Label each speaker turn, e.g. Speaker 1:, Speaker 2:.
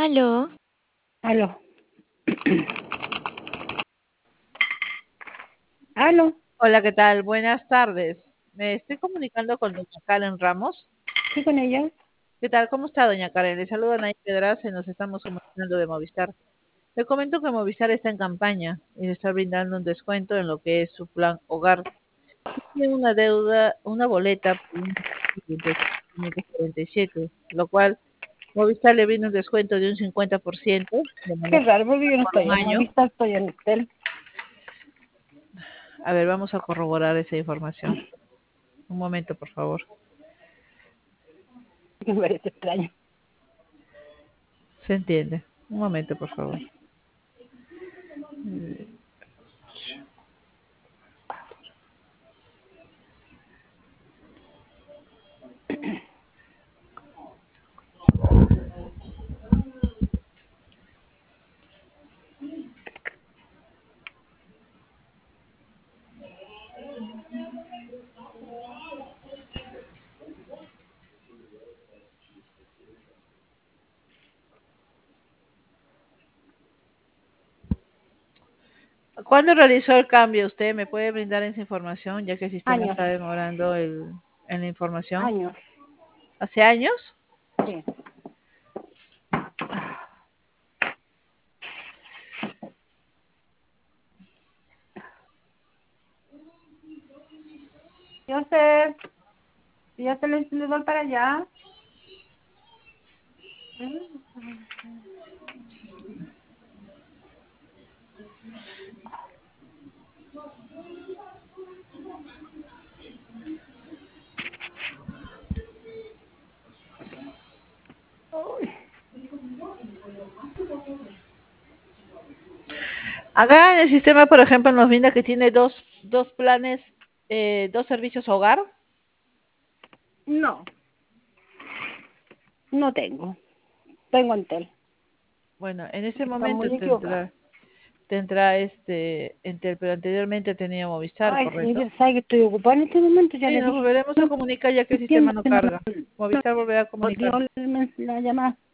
Speaker 1: Aló,
Speaker 2: Aló. Aló.
Speaker 3: Hola, ¿qué tal? Buenas tardes. Me estoy comunicando con doña Karen Ramos.
Speaker 2: ¿Sí con ella?
Speaker 3: ¿Qué tal? ¿Cómo está, doña Karen? Le saluda Nay Pedraza y nos estamos comunicando de Movistar. Le comento que Movistar está en campaña y le está brindando un descuento en lo que es su plan hogar. Tiene una deuda, una boleta por un 547, lo cual Movistar le brinda un descuento de un 50% de
Speaker 2: Qué
Speaker 3: manera
Speaker 2: raro, porque yo no
Speaker 3: por
Speaker 2: estoy
Speaker 3: un
Speaker 2: en
Speaker 3: año.
Speaker 2: Movistar, estoy en Estel.
Speaker 3: A ver, vamos a corroborar esa información. Un momento, por favor.
Speaker 2: Me parece extraño.
Speaker 3: Se entiende. Un momento, por favor. ¿Cuándo realizó el cambio? ¿Usted me puede brindar esa información, ya que el sistema
Speaker 2: Años,
Speaker 3: está demorando en la información?
Speaker 2: años.
Speaker 3: ¿Hace años?
Speaker 2: Sí. Yo sé, ya se le doy para allá. Uy.
Speaker 3: Acá en el sistema, por ejemplo, nos brinda que tiene dos planes, dos servicios hogar.
Speaker 2: No, no tengo. Tengo Entel.
Speaker 3: Bueno, en ese
Speaker 2: Está
Speaker 3: momento
Speaker 2: muy equivocado.
Speaker 3: tendrá Entel, pero anteriormente tenía Movistar,
Speaker 2: Ay, sí,
Speaker 3: ¿correcto?
Speaker 2: sabe que estoy ocupada en este momento, ya
Speaker 3: Sí,
Speaker 2: le
Speaker 3: nos
Speaker 2: dije.
Speaker 3: volveremos a
Speaker 2: No
Speaker 3: comunicar ya que el
Speaker 2: entiendo
Speaker 3: sistema no
Speaker 2: que no
Speaker 3: carga. Movistar volverá a
Speaker 2: dio
Speaker 3: comunicarse.
Speaker 2: la llamada.